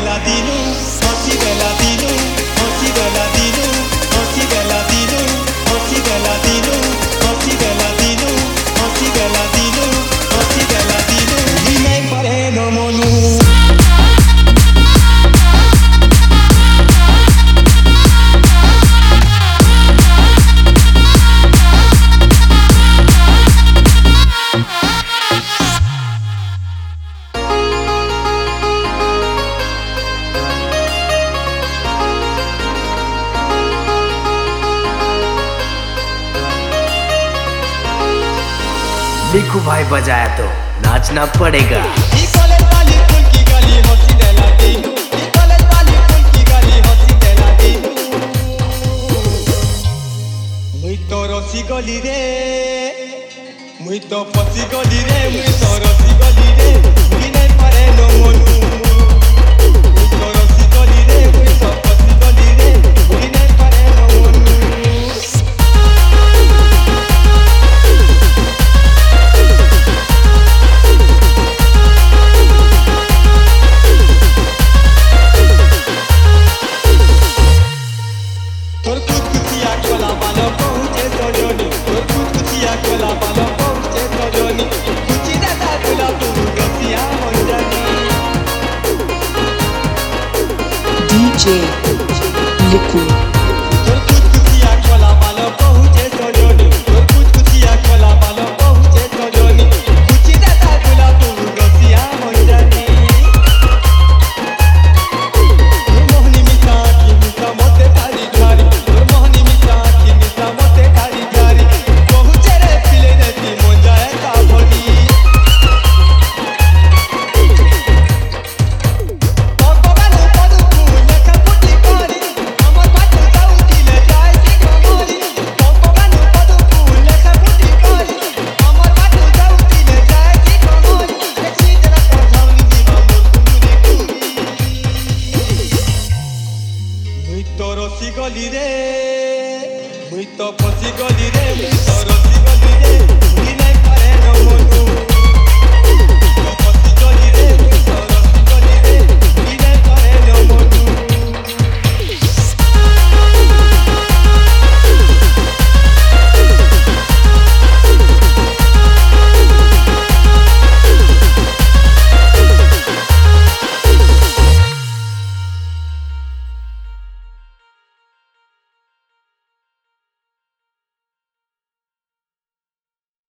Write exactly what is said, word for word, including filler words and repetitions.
देला दिनु हंसी देला दिनु हंसी देला दिनु हंसी देला दिनु हंसी देला दिनु हंसी देला दिनु हंसी देला दिनु हंसी देला दिनु दिने परे no monu देखो भाई बजाया तो नाचना पड़ेगा। ई कॉलेज वाली फूल की गली हंसी देला दिनु ई कॉलेज वाली फूल की गली हंसी देला दिनु मुई तो रसी गली रे मुई तो फसी गली रे मुई तो रसी गली रे दिने परे no monu मुई तो रसी गली रे मुई तो फसी गली रे दिने परे no monu तोर कुछ कुचिया कोला बालो पहुंचे तो जोनी तोर कुछ कुचिया कोला बालो पहुंचे तो जोनी कुची दादा तुला तू रसिया हो जानी D J Liquid तोर कुछ कुचिया कोला बालो पहुंचे तो जोनी तोर कुछ कुचिया कोला बालो पहुंचे तो जोनी कुची दादा तुला तू रसिया हो जानी तोर मोहनी मिठा की मिठा मोते थारी थारी तोर मोहनी मिठा की मिठा मोते थारी थारी पहुंचे रे पिले रे ती मन जाए का भोली भगवान पदु फूल का फुटी करी हमर बात जाऊ दिले जाए की गमरी भगवान पदु फूल का फुटी करी हमर बात जाऊ दिले जाए की गमरी देखी जरा कर झावनी दीवा मोर कुमुरी मुई तो रसी गली रे मुई तो फसी गली रे मुई तो रसी